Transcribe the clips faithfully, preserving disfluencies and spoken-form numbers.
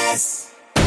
Express.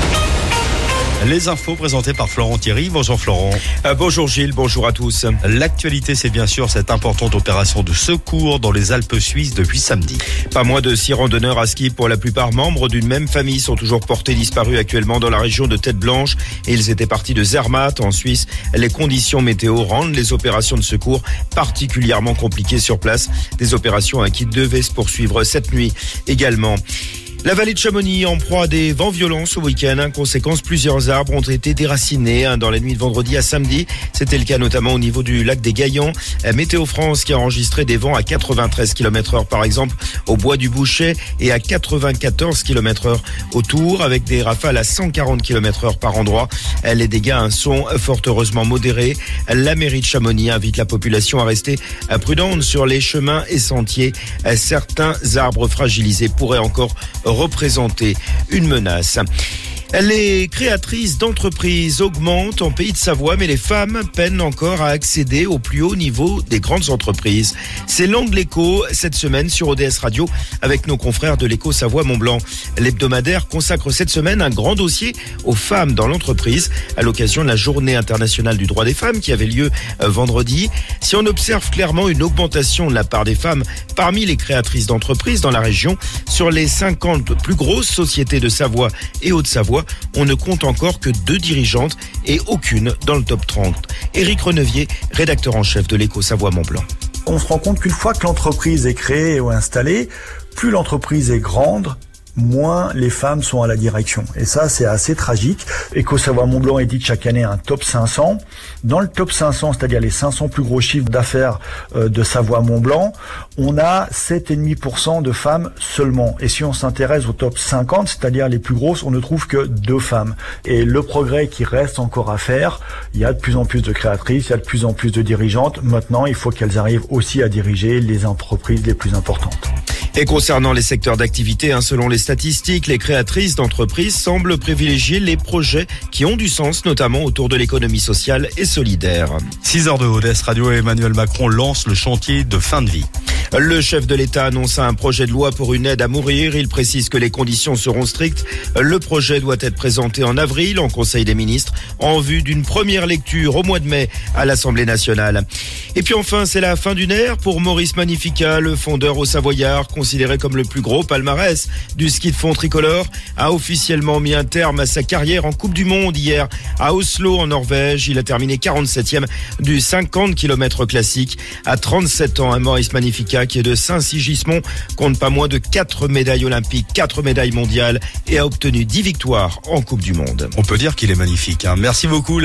Les infos présentées par Florent Thierry. Bonjour Florent. Euh, bonjour Gilles, bonjour à tous. L'actualité, c'est bien sûr cette importante opération de secours dans les Alpes suisses depuis samedi. Pas moins de six randonneurs à ski, pour la plupart membres d'une même famille, sont toujours portés disparus actuellement dans la région de Tête Blanche. Et ils étaient partis de Zermatt en Suisse. Les conditions météo rendent les opérations de secours particulièrement compliquées sur place. Des opérations qui devaient se poursuivre cette nuit également. La vallée de Chamonix en proie à des vents violents ce week-end. En conséquence, plusieurs arbres ont été déracinés dans la nuit de vendredi à samedi. C'était le cas notamment au niveau du lac des Gaillons. Météo France qui a enregistré des vents à quatre-vingt-treize kilomètres heure par exemple au bois du Bouchet et à quatre-vingt-quatorze kilomètres heure autour, avec des rafales à cent quarante kilomètres heure par endroit. Les dégâts sont fort heureusement modérés. La mairie de Chamonix invite la population à rester prudente sur les chemins et sentiers. Certains arbres fragilisés pourraient encore représenter une menace. Les créatrices d'entreprises augmentent en Pays de Savoie, mais les femmes peinent encore à accéder au plus haut niveau des grandes entreprises. C'est l'Angle Écho cette semaine sur O D S Radio avec nos confrères de l'Écho Savoie-Mont-Blanc. L'hebdomadaire consacre cette semaine un grand dossier aux femmes dans l'entreprise à l'occasion de la Journée internationale du droit des femmes qui avait lieu vendredi. Si on observe clairement une augmentation de la part des femmes parmi les créatrices d'entreprises dans la région, sur les cinquante plus grosses sociétés de Savoie et Haute-Savoie, on ne compte encore que deux dirigeantes et aucune dans le top trente. Éric Renevier, rédacteur en chef de l'Écho Savoie-Mont-Blanc. On se rend compte qu'une fois que l'entreprise est créée ou installée, plus l'entreprise est grande, moins les femmes sont à la direction. Et ça, c'est assez tragique. Éco Savoie-Mont-Blanc édite chaque année un top cinq cents. Dans le top cinq cents, c'est-à-dire les cinq cents plus gros chiffres d'affaires de Savoie-Mont-Blanc, on a sept virgule cinq pour cent de femmes seulement. Et si on s'intéresse au top cinquante, c'est-à-dire les plus grosses, on ne trouve que deux femmes. Et le progrès qui reste encore à faire, il y a de plus en plus de créatrices, il y a de plus en plus de dirigeantes. Maintenant, il faut qu'elles arrivent aussi à diriger les entreprises les plus importantes. Et concernant les secteurs d'activité, hein, selon les statistiques, les créatrices d'entreprises semblent privilégier les projets qui ont du sens, notamment autour de l'économie sociale et solidaire. six heures de O D S Radio et Emmanuel Macron lance le chantier de fin de vie. Le chef de l'État annonce un projet de loi pour une aide à mourir. Il précise que les conditions seront strictes. Le projet doit être présenté en avril en Conseil des ministres en vue d'une première lecture au mois de mai à l'Assemblée nationale. Et puis enfin, c'est la fin d'une ère pour Maurice Magnificat, le fondeur au Savoyard, considéré comme le plus gros palmarès du ski de fond tricolore, a officiellement mis un terme à sa carrière en Coupe du Monde hier à Oslo en Norvège. Il a terminé quarante-septième du cinquante kilomètres classique. À trente-sept ans, Maurice Magnificat, qui est de Saint-Sigismond, compte pas moins de quatre médailles olympiques, quatre médailles mondiales et a obtenu dix victoires en Coupe du Monde. On peut dire qu'il est magnifique, hein. Merci beaucoup.